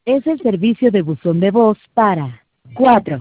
Es el servicio de buzón de voz para 4